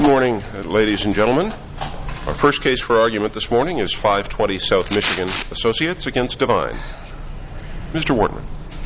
Good morning, ladies and gentlemen. Our first case for argument this morning is 520 South Michigan Associates against Devine. Mr. Wortman.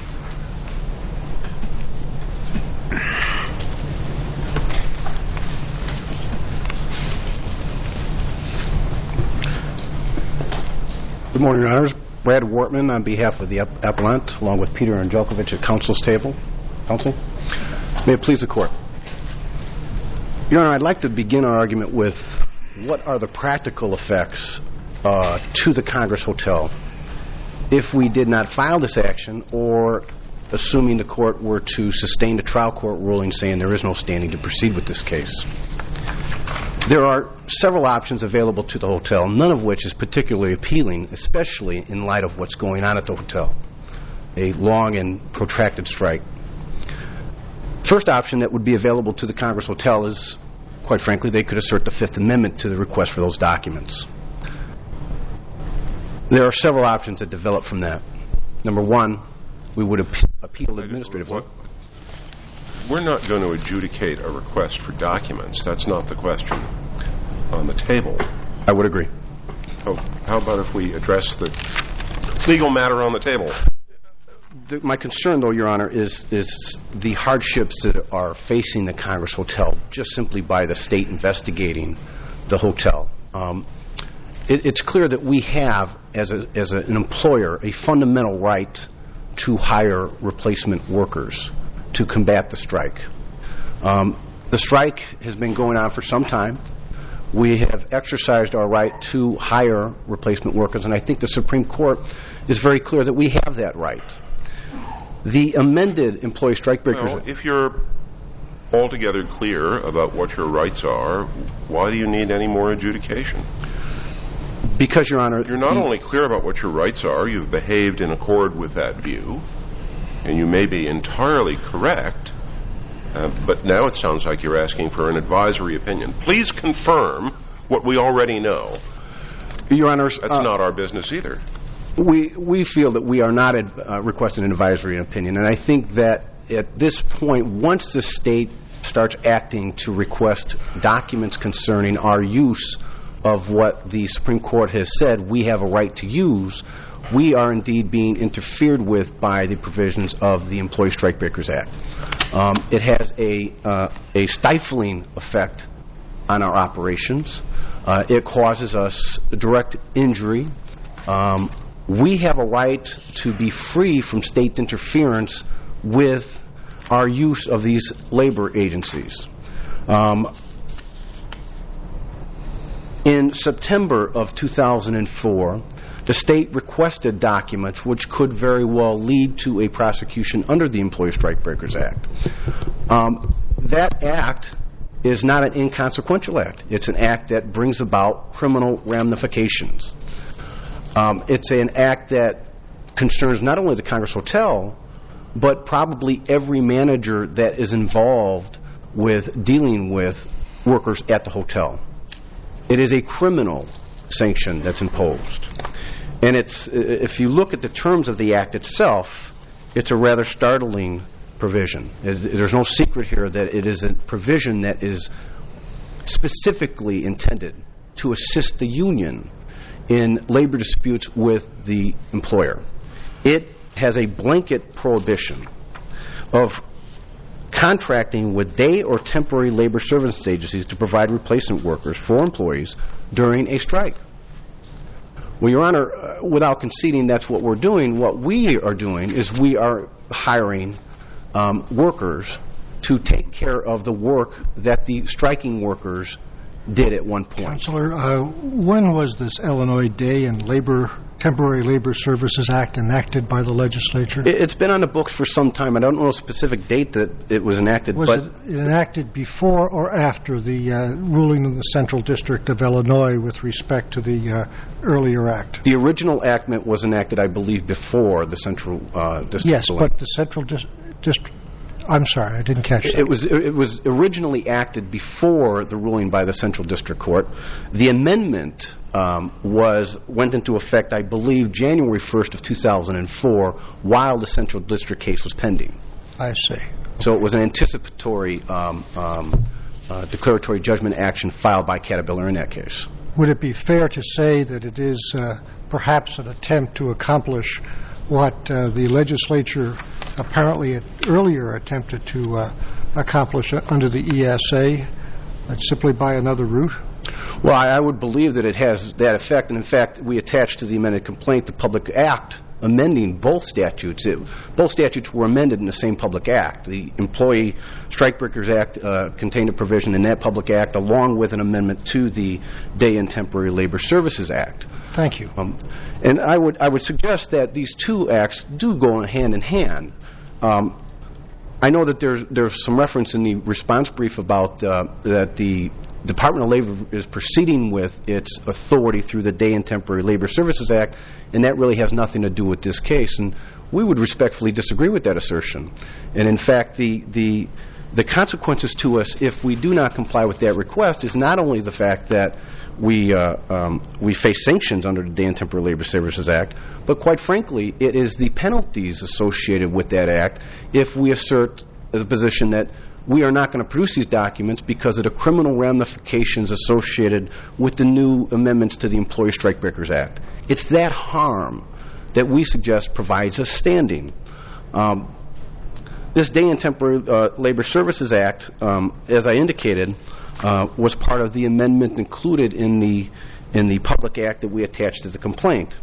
Good morning, Your Honors. Brad Wortman on behalf of the appellant, along with Peter Angelkovich at counsel's table. Counsel? May it please the Court. Your Honor, I'd like to begin our argument with what are the practical effects to the Congress Hotel if we did not file this action, or assuming the Court were to sustain the trial court ruling saying there is no standing to proceed with this case. There are several options available to the hotel, none of which is particularly appealing, especially in light of what's going on at the hotel, a long and protracted strike. First option that would be available to the Congress Hotel is, quite frankly, they could assert the Fifth Amendment to the request for those documents. There are several options that develop from that. Number one, we would appeal administratively. We're not going to adjudicate a request for documents. That's not the question on the table. I would agree. How about if we address the legal matter on the table? My concern, though, Your Honor, is the hardships that are facing the Congress Hotel just simply by the state investigating the hotel. It's clear that we have, as an employer, a fundamental right to hire replacement workers to combat the strike. The strike has been going on for some time. We have exercised our right to hire replacement workers, and I think the Supreme Court is very clear that we have that right. The amended employee strike breakers... Well, if you're altogether clear about what your rights are, why do you need any more adjudication? Because, Your Honor... You're not only clear about what your rights are, you've behaved in accord with that view, and you may be entirely correct, but now it sounds like you're asking for an advisory opinion. Please confirm what we already know. Your Honor... That's not our business either. We feel that we are not requesting an advisory opinion, and I think that at this point, once the state starts acting to request documents concerning our use of what the Supreme Court has said we have a right to use, we are indeed being interfered with by the provisions of the Employee Strike Breakers Act. It has a stifling effect on our operations. It causes us direct injury. We have a right to be free from state interference with our use of these labor agencies. In September of 2004, the state requested documents which could very well lead to a prosecution under the Employee Strike Breakers Act. That act is not an inconsequential act. It's an act that brings about criminal ramifications. It's an act that concerns not only the Congress Hotel, but probably every manager that is involved with dealing with workers at the hotel. It is a criminal sanction that's imposed. And if you look at the terms of the act itself, it's a rather startling provision. There's no secret here that it is a provision that is specifically intended to assist the union in labor disputes with the employer. It has a blanket prohibition of contracting with day or temporary labor service agencies to provide replacement workers for employees during a strike. Well, Your Honor, without conceding that's what we're doing, what we are doing is we are hiring workers to take care of the work that the striking workers did at one point. Counselor, when was this Illinois Day and Temporary Labor Services Act enacted by the legislature? It's been on the books for some time. I don't know a specific date that it was enacted. Was it enacted before or after the ruling in the Central District of Illinois with respect to the earlier act? The original enactment was enacted, I believe, before the Central District. Yes, but the Central District... I'm sorry, I didn't catch that. It was originally acted before the ruling by the Central District Court. The amendment went into effect, I believe, January 1st of 2004, while the Central District case was pending. I see. So it was an anticipatory declaratory judgment action filed by Caterpillar in that case. Would it be fair to say that it is perhaps an attempt to accomplish what the legislature apparently earlier attempted to accomplish under the ESA, simply by another route? Well, I would believe that it has that effect. And in fact, we attached to the amended complaint the public act amending both statutes. Both statutes were amended in the same public act. The Employee Strikebreakers Act contained a provision in that public act along with an amendment to the Day and Temporary Labor Services Act. Thank you. And I would suggest that these two acts do go hand in hand. I know that there's some reference in the response brief about that the Department of Labor is proceeding with its authority through the Day and Temporary Labor Services Act, and that really has nothing to do with this case. And we would respectfully disagree with that assertion. And in fact, the consequences to us if we do not comply with that request is not only the fact that we face sanctions under the Day and Temporary Labor Services Act, but quite frankly, it is the penalties associated with that act if we assert the position that we are not going to produce these documents because of the criminal ramifications associated with the new amendments to the Employee Strikebreakers Act. It's that harm that we suggest provides us standing. This Day and Temporary Labor Services Act, as I indicated, was part of the amendment included in the public act that we attached to the complaint.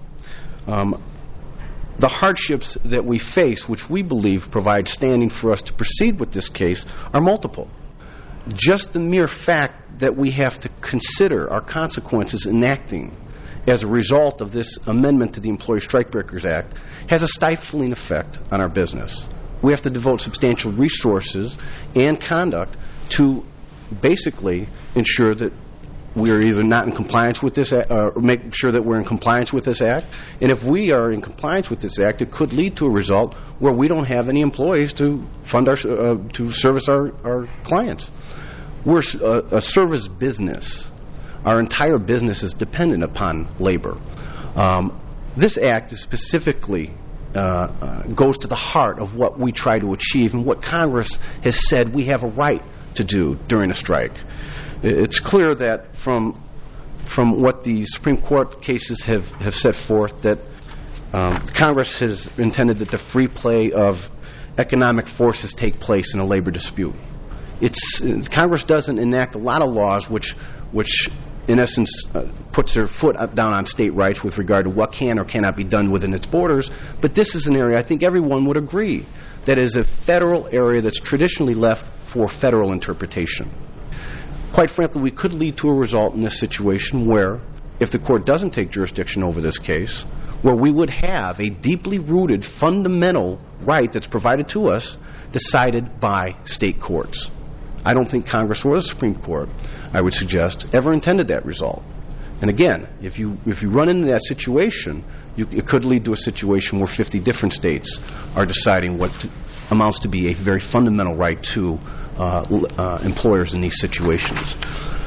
The hardships that we face, which we believe provide standing for us to proceed with this case, are multiple. Just the mere fact that we have to consider our consequences in acting as a result of this amendment to the Employee Strikebreakers Act has a stifling effect on our business. We have to devote substantial resources and conduct to basically ensure that we are either not in compliance with this act, or make sure that we're in compliance with this act. And if we are in compliance with this act, it could lead to a result where we don't have any employees to fund to service our clients. We're a service business. Our entire business is dependent upon labor. This act is specifically goes to the heart of what we try to achieve and what Congress has said we have a right to do during a strike. It's clear that from what the Supreme Court cases have set forth that Congress has intended that the free play of economic forces take place in a labor dispute. Congress doesn't enact a lot of laws which in essence puts their foot down on state rights with regard to what can or cannot be done within its borders. But this is an area I think everyone would agree that is a federal area that's traditionally left for federal interpretation. Quite frankly, we could lead to a result in this situation where, if the court doesn't take jurisdiction over this case, where we would have a deeply rooted fundamental right that's provided to us decided by state courts. I don't think Congress or the Supreme Court, I would suggest, ever intended that result. And again, if you run into that situation, it could lead to a situation where 50 different states are deciding what amounts to be a very fundamental right to employers in these situations.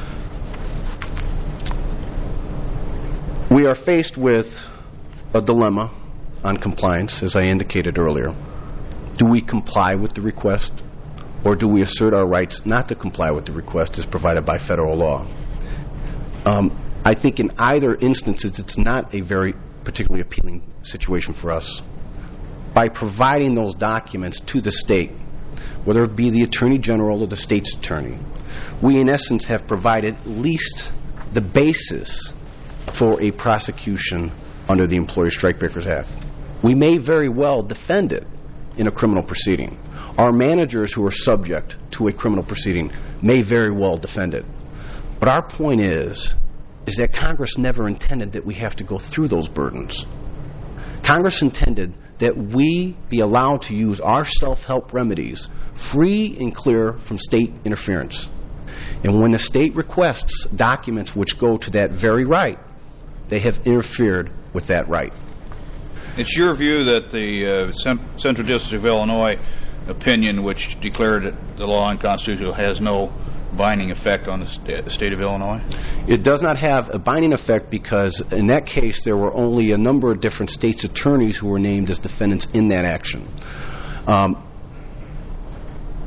We are faced with a dilemma on compliance, as I indicated earlier. Do we comply with the request, or do we assert our rights not to comply with the request as provided by federal law? I think in either instance, it's not a very particularly appealing situation for us. By providing those documents to the state, whether it be the Attorney General or the state's attorney, we in essence have provided at least the basis for a prosecution under the Employee Strikebreakers Act. We may very well defend it in a criminal proceeding. Our managers who are subject to a criminal proceeding may very well defend it. But our point is that Congress never intended that we have to go through those burdens. Congress intended that we be allowed to use our self-help remedies free and clear from state interference. And when the state requests documents which go to that very right, they have interfered with that right. It's your view that the Central District of Illinois opinion, which declared the law unconstitutional, has no binding effect on the state of Illinois? It does not have a binding effect because in that case there were only a number of different states' attorneys who were named as defendants in that action.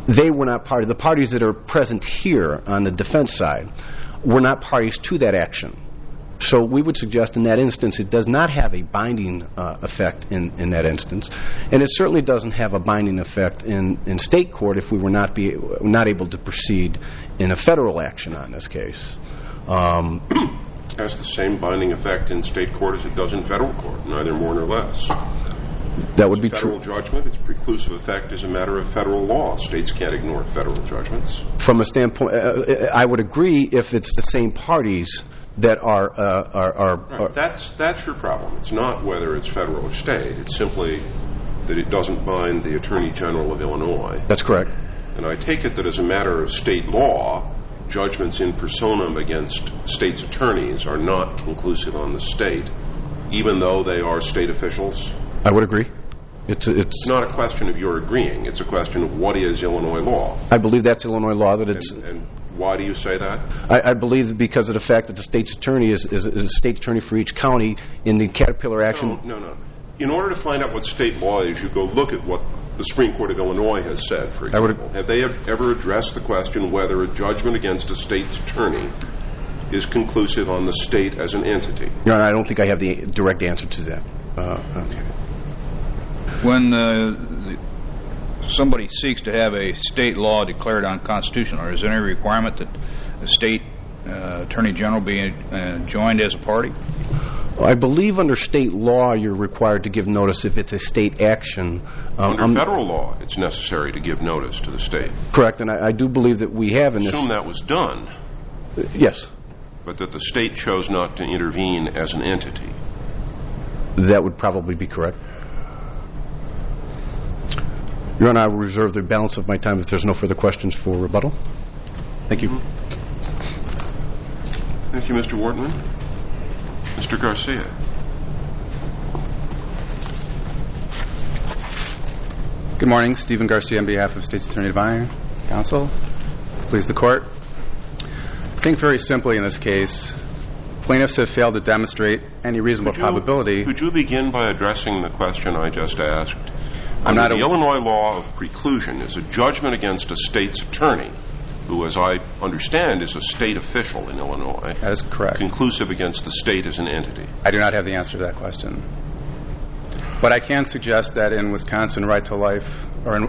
They were not party. The parties that are present here on the defense side were not parties to that action. So we would suggest in that instance it does not have a binding effect in that instance, and it certainly doesn't have a binding effect in state court if we were not able to proceed in a federal action on this case. It has the same binding effect in state court as it does in federal court, neither more nor less. That would be true. Federal judgment, its preclusive effect is a matter of federal law. States can't ignore federal judgments. From a standpoint, I would agree if it's the same parties that are Right. That's your problem. It's not whether it's federal or state. It's simply that it doesn't bind the Attorney General of Illinois. That's correct. And I take it that as a matter of state law, judgments in personam against states' attorneys are not conclusive on the state, even though they are state officials. I would agree. It's not a question of your agreeing. It's a question of what is Illinois law. I believe that's Illinois law. That it's. And why do you say that? I believe that because of the fact that the state's attorney is a state attorney for each county in the Caterpillar action. No. In order to find out what state law is, you go look at what the Supreme Court of Illinois has said, for example. Have they ever addressed the question whether a judgment against a state's attorney is conclusive on the state as an entity? Your Honor, I don't think I have the direct answer to that. Okay. When somebody seeks to have a state law declared unconstitutional, is there any requirement that the state attorney general be joined as a party? I believe under state law you're required to give notice if it's a state action. Under federal law, it's necessary to give notice to the state. Correct, and I do believe that we have in this. Assume that was done. Yes. But that the state chose not to intervene as an entity. That would probably be correct. Your Honor, I will reserve the balance of my time if there's no further questions for rebuttal. Thank you. Thank you, Mr. Wortman. Mr. Garcia. Good morning. Stephen Garcia on behalf of State's Attorney Divine Counsel. Please the Court. I think very simply in this case, plaintiffs have failed to demonstrate any reasonable probability. Could you begin by addressing the question I just asked? The Illinois law of preclusion is a judgment against a state's attorney, who, as I understand, is a state official in Illinois. That is correct. Conclusive against the state as an entity. I do not have the answer to that question. But I can suggest that in Wisconsin Right to Life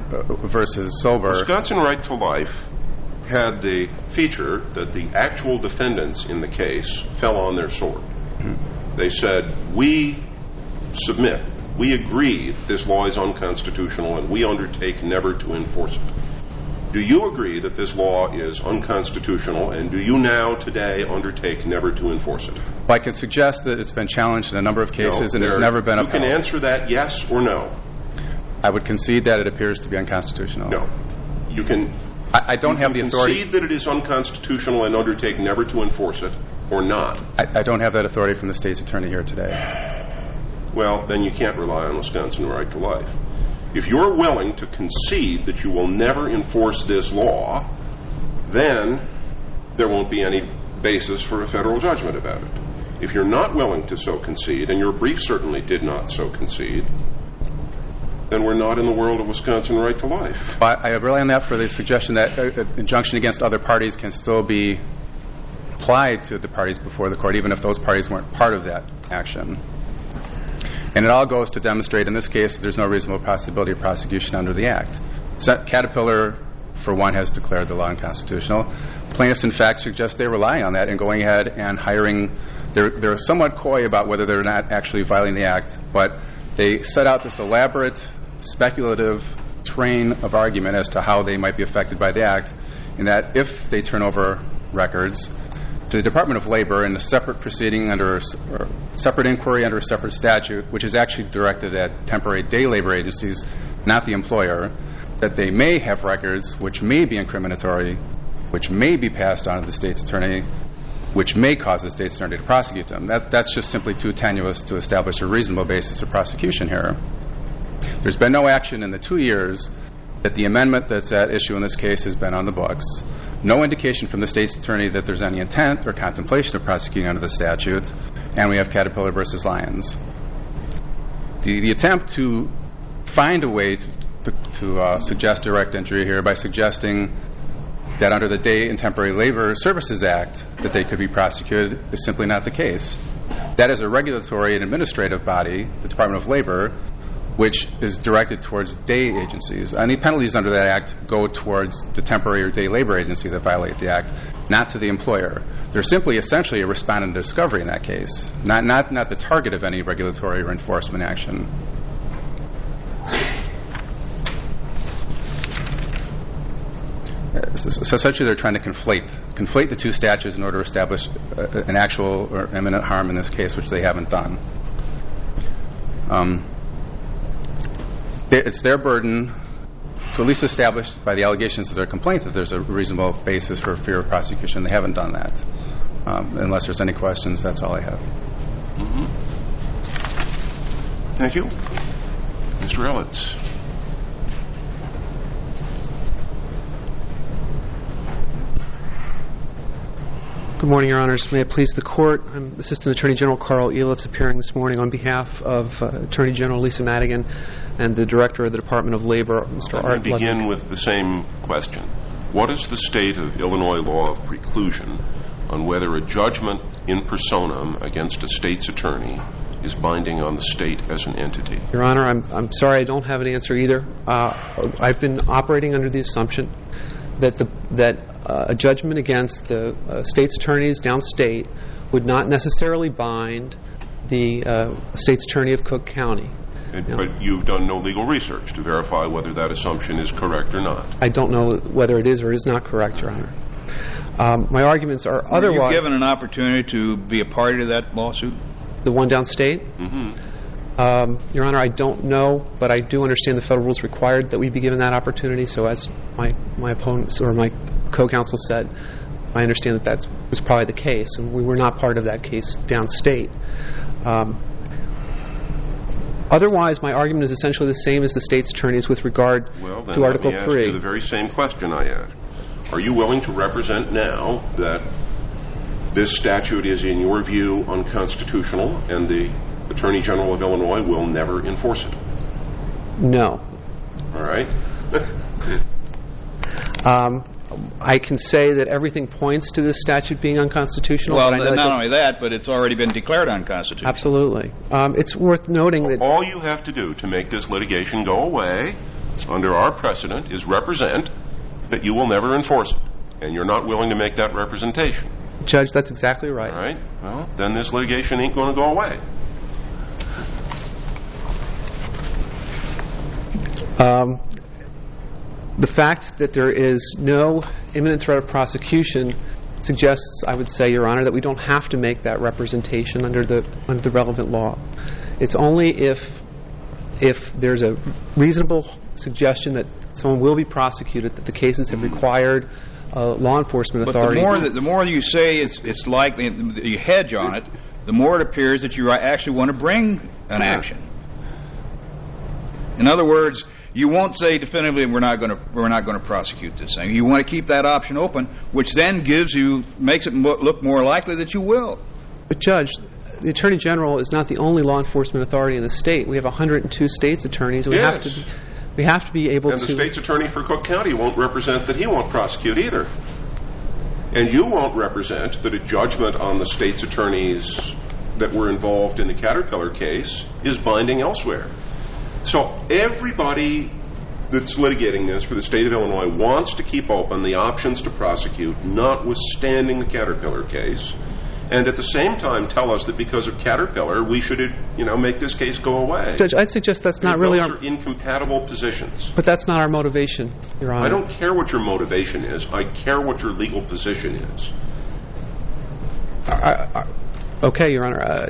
versus Sober. Wisconsin Right to Life had the feature that the actual defendants in the case fell on their sword. Mm-hmm. They said, we submit, we agree that this law is unconstitutional and we undertake never to enforce it. Do you agree that this law is unconstitutional, and do you now, today, undertake never to enforce it? Well, I can suggest that it's been challenged in a number of cases, and there's never been a... You can answer that yes or no. I would concede that it appears to be unconstitutional. No. You can... I don't have the authority... concede that it is unconstitutional and undertake never to enforce it, or not? I don't have that authority from the state's attorney here today. Well, then you can't rely on Wisconsin Right to Life. If you're willing to concede that you will never enforce this law, then there won't be any basis for a federal judgment about it. If you're not willing to so concede, and your brief certainly did not so concede, then we're not in the world of Wisconsin Right to Life. I rely on that for the suggestion that an injunction against other parties can still be applied to the parties before the court, even if those parties weren't part of that action. And it all goes to demonstrate, in this case, that there's no reasonable possibility of prosecution under the Act. Caterpillar, for one, has declared the law unconstitutional. Plaintiffs, in fact, suggest they rely on that in going ahead and hiring. They're somewhat coy about whether they're not actually violating the Act, but they set out this elaborate, speculative train of argument as to how they might be affected by the Act, in that if they turn over records to the Department of Labor in a separate proceeding under a separate inquiry under a separate statute, which is actually directed at temporary day labor agencies, not the employer, that they may have records which may be incriminatory, which may be passed on to the state's attorney, which may cause the state's attorney to prosecute them. That's just simply too tenuous to establish a reasonable basis of prosecution here. There's been no action in the 2 years that the amendment that's at issue in this case has been on the books. No indication from the state's attorney that there's any intent or contemplation of prosecuting under the statute, and we have Caterpillar versus Lyons. The attempt to find a way to suggest direct injury here by suggesting that under the Day and Temporary Labor Services Act that they could be prosecuted is simply not the case. That is a regulatory and administrative body, the Department of Labor, which is directed towards day agencies. Any penalties under that act go towards the temporary or day labor agency that violate the act, not to the employer. They're simply essentially a respondent discovery in that case, not the target of any regulatory or enforcement action. So essentially they're trying to conflate the two statutes in order to establish an actual or imminent harm in this case, which they haven't done. It's their burden to at least establish by the allegations of their complaint that there's a reasonable basis for fear of prosecution. They haven't done that. Unless there's any questions, that's all I have. Mm-hmm. Thank you. Mr. Ellis. Good morning, Your Honors. May it please the Court. I'm Assistant Attorney General Carl Elitz, appearing this morning on behalf of Attorney General Lisa Madigan and the Director of the Department of Labor, Mr. Art Ludwig. Let me begin with the same question. What is the state of Illinois law of preclusion on whether a judgment in personam against a state's attorney is binding on the state as an entity? Your Honor, I'm sorry I don't have an answer either. I've been operating under the assumption that a judgment against the state's attorneys downstate would not necessarily bind the state's attorney of Cook County. But you've done no legal research to verify whether that assumption is correct or not. I don't know whether it is or is not correct, Your Honor. My arguments are otherwise... Were you given an opportunity to be a party to that lawsuit? The one downstate? Mm-hmm. Your Honor, I don't know, but I do understand the federal rules required that we be given that opportunity. So as my opponents or my co-counsel said, I understand that was probably the case, and we were not part of that case downstate. Otherwise, my argument is essentially the same as the state's attorneys with regard to Article 3. Let me ask you the very same question I asked. Are you willing to represent now that this statute is, in your view, unconstitutional and the Attorney General of Illinois will never enforce it? No. All right. I can say that everything points to this statute being unconstitutional. Well, not only that, but it's already been declared unconstitutional. Absolutely. It's worth noting that... All you have to do to make this litigation go away under our precedent is represent that you will never enforce it, and you're not willing to make that representation. Judge, that's exactly right. All right. Well, then this litigation ain't going to go away. The fact that there is no imminent threat of prosecution suggests, I would say, Your Honor, that we don't have to make that representation under the relevant law. It's only if there's a reasonable suggestion that someone will be prosecuted, that the cases have required law enforcement authority. But the more you say it's likely, you hedge on it, the more it appears that you actually want to bring an action. In other words, you won't say definitively we're not going to prosecute this thing. You want to keep that option open, which then makes it look more likely that you will. But Judge, the Attorney General is not the only law enforcement authority in the state. We have 102 states' attorneys. We have to be able to... And the state's attorney for Cook County won't represent that he won't prosecute either. And you won't represent that a judgment on the state's attorneys that were involved in the Caterpillar case is binding elsewhere. So everybody that's litigating this for the state of Illinois wants to keep open the options to prosecute, notwithstanding the Caterpillar case, and at the same time tell us that because of Caterpillar we should, make this case go away. Judge, I'd suggest that's not really our... Those are incompatible positions. But that's not our motivation, Your Honor. I don't care what your motivation is. I care what your legal position is. Okay, Your Honor.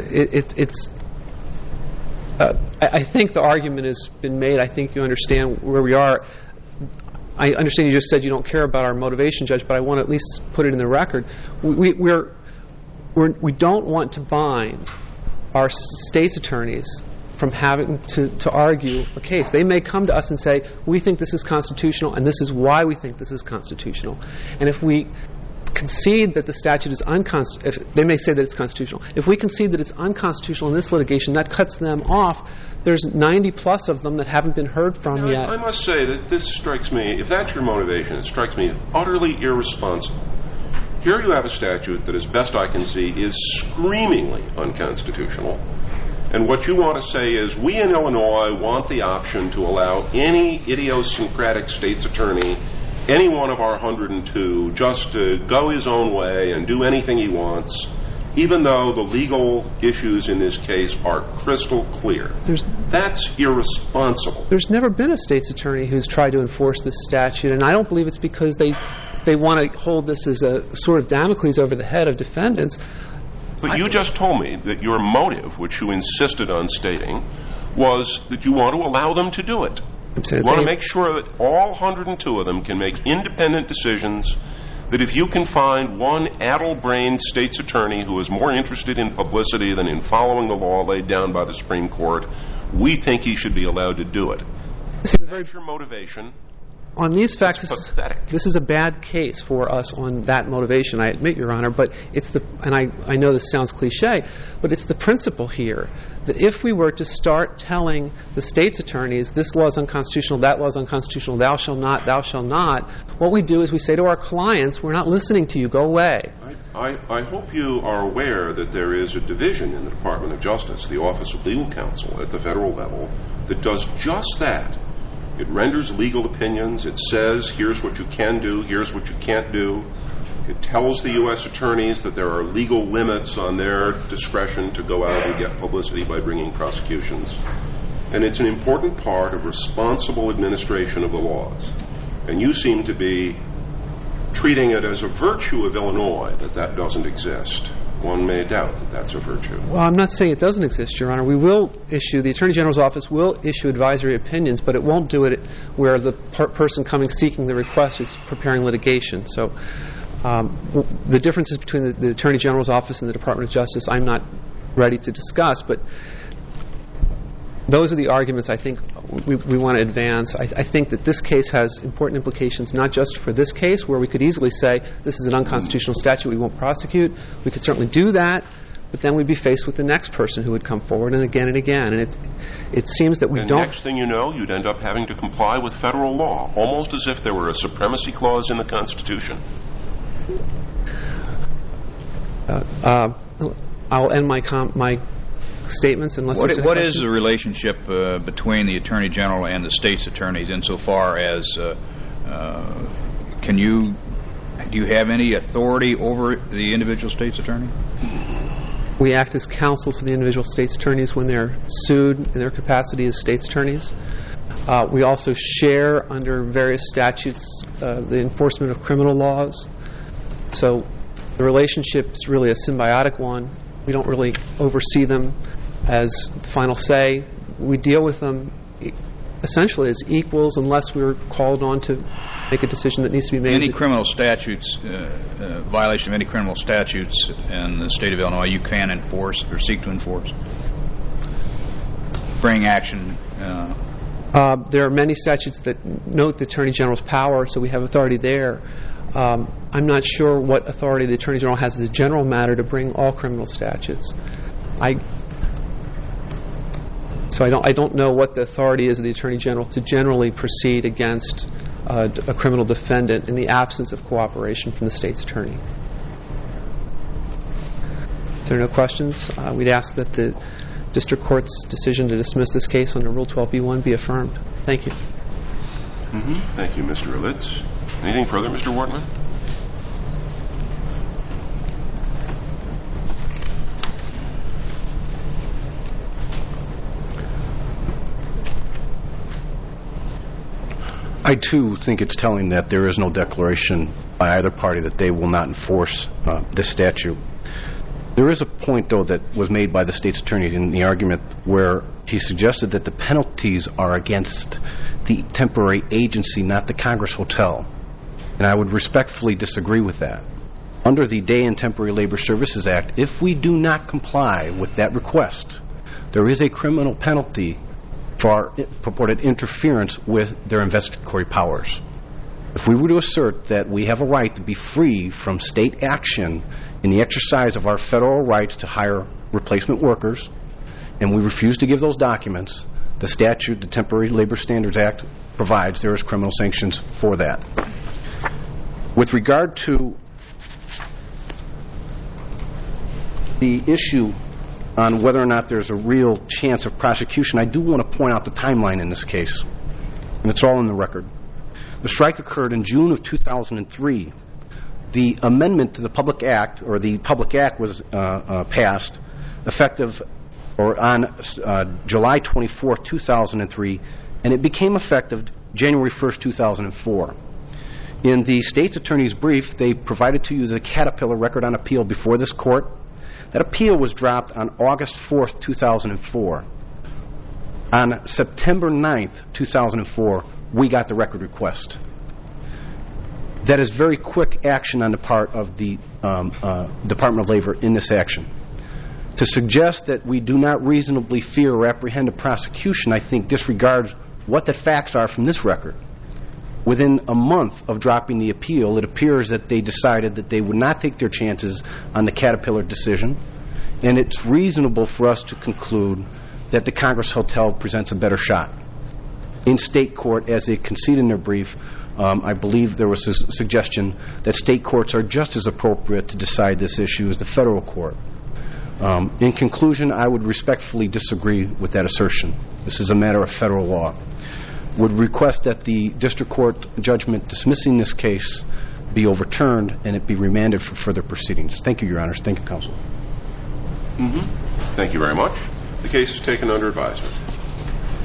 I think the argument has been made. I think you understand where we are. I understand you just said you don't care about our motivation, Judge, but I want to at least put it in the record. We don't want to bind our state's attorneys from having to argue a case. They may come to us and say, we think this is constitutional, and this is why we think this is constitutional. And if we concede that the statute is unconstitutional, they may say that it's constitutional. If we concede that it's unconstitutional in this litigation, that cuts them off. There's 90 plus of them that haven't been heard from yet. I must say that this strikes me, if that's your motivation, it strikes me utterly irresponsible. Here you have a statute that, as best I can see, is screamingly unconstitutional. And what you want to say is, we in Illinois want the option to allow any idiosyncratic state's attorney, any one of our 102, just to go his own way and do anything he wants, even though the legal issues in this case are crystal clear. That's irresponsible. There's never been a state's attorney who's tried to enforce this statute, and I don't believe it's because they want to hold this as a sort of Damocles over the head of defendants. But you just told me that your motive, which you insisted on stating, was that you want to allow them to do it. You want to make sure that all 102 of them can make independent decisions, that if you can find one addle-brained state's attorney who is more interested in publicity than in following the law laid down by the Supreme Court, we think he should be allowed to do it. That's your motivation. On these facts, pathetic. This is a bad case for us on that motivation, I admit, Your Honor, but I know this sounds cliche, but it's the principle here that if we were to start telling the state's attorneys, this law is unconstitutional, that law is unconstitutional, thou shalt not, what we do is we say to our clients, we're not listening to you, go away. I hope you are aware that there is a division in the Department of Justice, the Office of Legal Counsel at the federal level, that does just that. It renders legal opinions. It says, here's what you can do, here's what you can't do. It tells the U.S. attorneys that there are legal limits on their discretion to go out and get publicity by bringing prosecutions. And it's an important part of responsible administration of the laws. And you seem to be treating it as a virtue of Illinois that doesn't exist. One may doubt that that's a virtue. Well, I'm not saying it doesn't exist, Your Honor. The Attorney General's office will issue advisory opinions, but it won't do it where the person coming seeking the request is preparing litigation. So the differences between the Attorney General's office and the Department of Justice I'm not ready to discuss, but those are the arguments I think we want to advance. I think that this case has important implications, not just for this case, where we could easily say this is an unconstitutional statute, we won't prosecute. We could certainly do that, but then we'd be faced with the next person who would come forward and again. And it seems that we don't... The next thing you know, you'd end up having to comply with federal law, almost as if there were a supremacy clause in the Constitution. I'll end my statements unless there's any What questions. is the relationship between the Attorney General and the state's attorneys insofar as do you have any authority over the individual state's attorney? We act as counsel to the individual state's attorneys when they're sued in their capacity as state's attorneys. We also share under various statutes the enforcement of criminal laws. So the relationship is really a symbiotic one. We don't really oversee them as the final say. We deal with them essentially as equals unless we're called on to make a decision that needs to be made. Any criminal statutes, violation of any criminal statutes in the state of Illinois, you can enforce or seek to enforce? Bring action? There are many statutes that note the Attorney General's power, so we have authority there. I'm not sure what authority the Attorney General has as a general matter to bring all criminal statutes. I don't know what the authority is of the Attorney General to generally proceed against a criminal defendant in the absence of cooperation from the state's attorney. If there are no questions, we'd ask that the District Court's decision to dismiss this case under Rule 12b-1 be affirmed. Thank you. Thank you, Mr. Litz. Anything further, Mr. Wortman? I, too, think it's telling that there is no declaration by either party that they will not enforce this statute. There is a point, though, that was made by the state's attorney in the argument where he suggested that the penalties are against the temporary agency, not the Congress Hotel. And I would respectfully disagree with that. Under the Day and Temporary Labor Services Act, if we do not comply with that request, there is a criminal penalty for purported interference with their investigatory powers. If we were to assert that we have a right to be free from state action in the exercise of our federal rights to hire replacement workers, and we refuse to give those documents, the statute, the Temporary Labor Standards Act, provides there is criminal sanctions for that. With regard to the issue on whether or not there's a real chance of prosecution, I do want to point out the timeline in this case, and it's all in the record. The strike occurred in June of 2003. The amendment to the Public Act, or the Public Act, was passed effective or on July 24, 2003, and it became effective January 1st, 2004. In the state's attorney's brief, they provided to you the Caterpillar record on appeal before this court. That appeal was dropped on August 4th, 2004. On September 9th, 2004, we got the record request. That is very quick action on the part of the Department of Labor in this action. To suggest that we do not reasonably fear or apprehend a prosecution, I think, disregards what the facts are from this record. Within a month of dropping the appeal, it appears that they decided that they would not take their chances on the Caterpillar decision, and it's reasonable for us to conclude that the Congress Hotel presents a better shot. In state court, as they concede in their brief, I believe there was a suggestion that state courts are just as appropriate to decide this issue as the federal court. In conclusion, I would respectfully disagree with that assertion. This is a matter of federal law. Would request that the district court judgment dismissing this case be overturned and it be remanded for further proceedings. Thank you, Your Honors. Thank you, Counsel. Thank you very much. The case is taken under advisement.